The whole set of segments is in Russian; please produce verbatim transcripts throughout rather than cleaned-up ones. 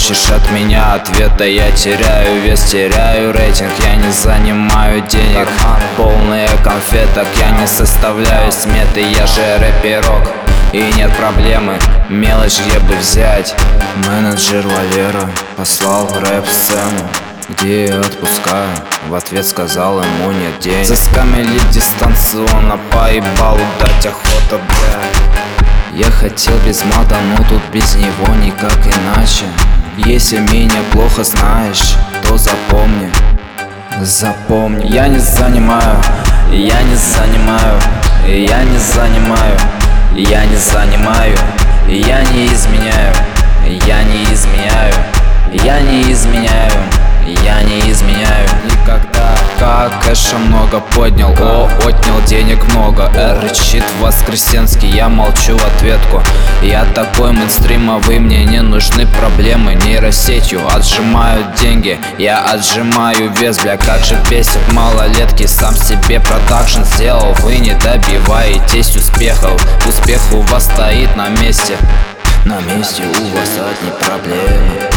хочешь от меня ответа? Я теряю вес, теряю рейтинг. Я не занимаю денег, полные конфеток. Я не составляю сметы, я же рэперок. И нет проблемы, мелочь где бы взять. Менеджер Валера послал в рэп-сцену, где я отпускаю, в ответ сказал ему нет денег. Заскамили дистанционно, поебалу дать охота, бля. Я хотел без мата, но тут без него никак иначе. Если меня плохо знаешь, то запомни, запомни. Я не занимаю, я не занимаю, я не занимаю, я не занимаю, я не изменяю, я не изменяю, я не изменяю, я не изменяю никогда. Как кэша много поднял, о, отнял денег много. Р рычит Воскресенский, я молчу в ответку. Я такой мейнстримовый, мне не нужны проблемы. Нейросетью отжимают деньги, я отжимаю вес, бля. Как же бесит малолетки, сам себе продакшн сделал. Вы не добиваетесь успехов, успех у вас стоит на месте. На месте у вас одни проблемы.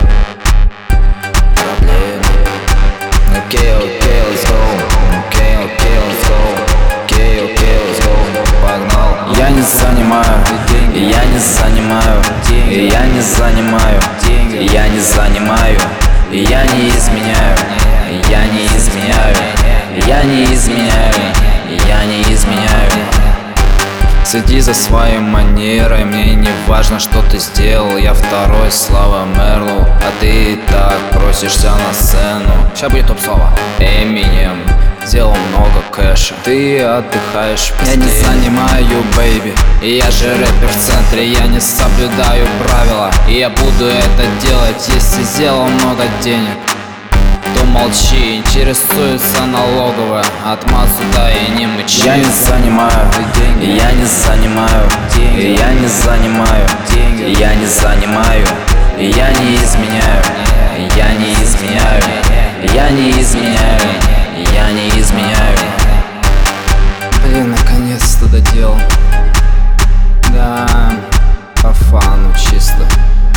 Okay, okay, let's go. Okay, okay, let's go. Okay, okay, let's go. Погнал. Я не занимаю, я не занимаю, я не занимаю, я не занимаю, я не изменяю, я не изменяю, я не изменяю, я не изменяю. Следи за своей манерой, мне не важно, что ты сделал. Я второй Слава Мерлоу, а ты и так просишься на сцену. Сейчас будет топ-слово. Эминем сделал много кэша, ты отдыхаешь в постели. Я не занимаю, бэйби, и я же рэпер в центре. Я не соблюдаю правила, и я буду это делать. Если сделал много денег, то молчи, интересуется налоговая. Отмаз сюда и не мычи. Я не занимаю деньги, я не занимаю деньги, я не занимаю деньги, я не занимаю, я не изменяю, я не изменяю, я не изменяю, я не изменяю. Блин, наконец-то доделал. Да, по фану чисто.